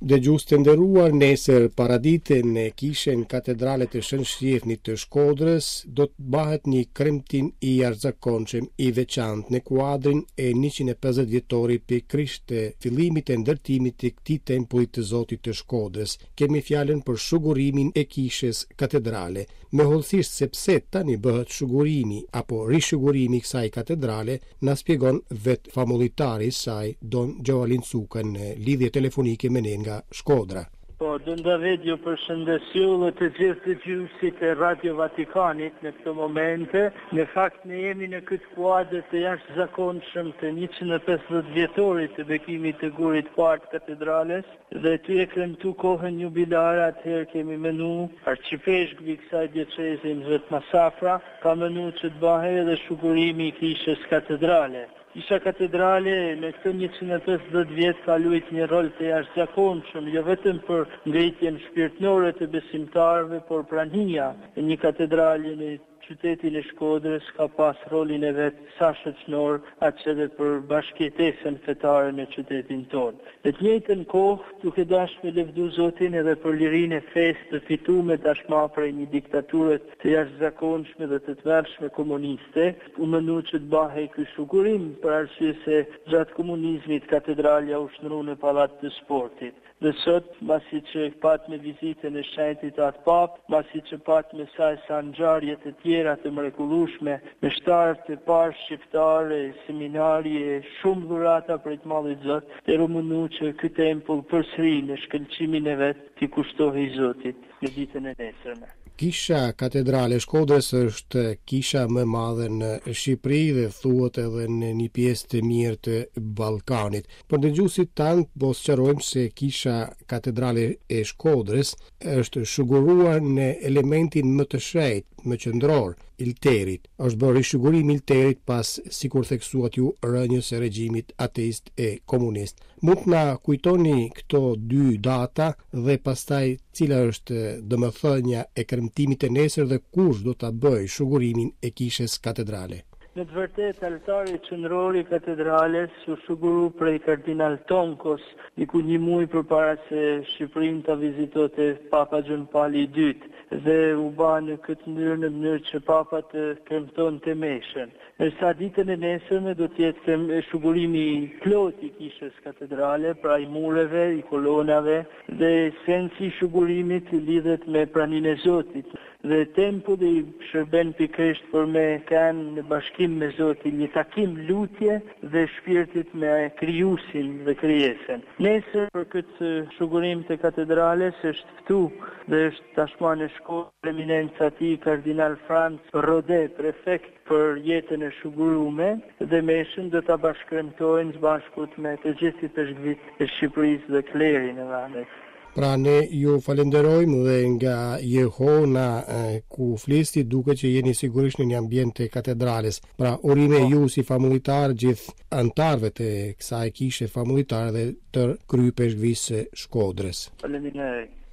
Dëgjues të nderuar, nesër paraditën e Kishën Katedrale të Shën Shqipnit të Shkodrës do të bëhet një kremtim i jashtëzakonshëm i veçantë në kuadrin e 150 vjetorit pikërisht të fillimit të ndërtimit të këtij tempulli të Zotit të Shkodrës. Kemi fjalën për shugurimin e Kishës Katedrale, me hollësisht se pse tani bëhet shugurimi apo rishugurimi i kësaj katedrale, na shpjegon vet famulitari i saj Don Gjovalin Cuka në lidhje telefonike me ne nga Shkodra. Po, Don David, ju përshëndesju dhe të gjithë dëgjuesit e Radio Vatikanit në këtë momente. Në fakt ne jemi në këtë kuadër të jashtëzakonshëm të 150 vjetorit të bekimit të gurit parë të katedrales dhe ty e kremtu kohën jubilare. Atëherë kemi menu arqipeshkvi kësaj dieceze Mzet Masafra ka menu që të bëhet edhe shugurimi i Kishës Katedrale. Kisha Katedrale në këtë 150 vjet ka luajtur një rol të jashtëzakonshëm, jo vetëm për ngritjen shpirtërore të besimtarëve, por prania e një katedrale në qytetin e Shkodrës ka pas rolin e vet sa shoqënor, aq edhe për bashkëjetesën fetare në qytetin tonë. Në të njëjtën kohë, duke dashur me lëvdu Zotin edhe për lirinë e fesë të fituar tashmë prej një diktature të jashtëzakonshme dhe të tmerrshme komuniste, u mënu që të bëhej ky shugurim për arsye se gjatë komunizmit katedralja u shtru në pallat të sportit. Dhe sot, masi që pat me vizitën e shenjtit atë pap, masi që pat me saj sa ngjarje të tjera të mrekullueshme, me shtarë të parë shqiptare, seminarje, shumë dhurata për të Mallit Zot, të mënu që ky tempull përsëri në shkëlqimin e vet t'i kushtohej Zotit në ditën e nesërme. Kisha Katedrale Shkodrës është kisha më e madhe në Shqipëri dhe thuhet edhe në një pjesë të mirë të Ballkanit. Për dëgjuesit tanë, po sqarojmë se Kisha Katedrale e Shkodrës është shuguruar në elementin më të shenjtë, më qendror, ilterit. Është bërë rishugurimi i ilterit pas, sikur theksuat ju, rënjës së regjimit ateist e komunist. Mund të na kujtoni këto dy data dhe pastaj cila është domethënia e kremtimit të nesër dhe kush do ta bëjë shugurimin e Kishës Katedrale? Në të vërtet, altari qendror i katedrales u shuguru prej kardinal Tonkos, diku një muaj përpara se Shqipërinë ta vizitonte Papa Gjon Pali II, dhe u ba në këtë mënyrë që Papa të kremtonte meshën. Ndërsa ditën e nesërme do të jetë shugurimi plot i Kishës Katedrale, pra i mureve, i kolonave, dhe sensi i shugurimit lidhet me praninë e Zotit. Dhe tempulli shërben pikërisht për me kanë në bashkim me Zotin, një takim lutje dhe shpirtit me krijuesin dhe krijesën. Nesër për këtë shugurim të katedrales është ftu dhe është tashmë në Shkodër eminenca e tij kardinal Franz Rodet, prefekt për jetën e shugurume, dhe meshën do ta bashkëkremtojnë së bashkut me të gjithë peshqvit e Shqipërisë dhe klerin e vendit. Pra ne ju falenderojmë dhe nga jehona ku flisti duke që jeni sigurisht në një ambient të katedrales. Pra urime ju si famullitar gjithë antarëve të kësaj kishe famullitar dhe të kry peshqvisë Shkodrës. Faleminderit.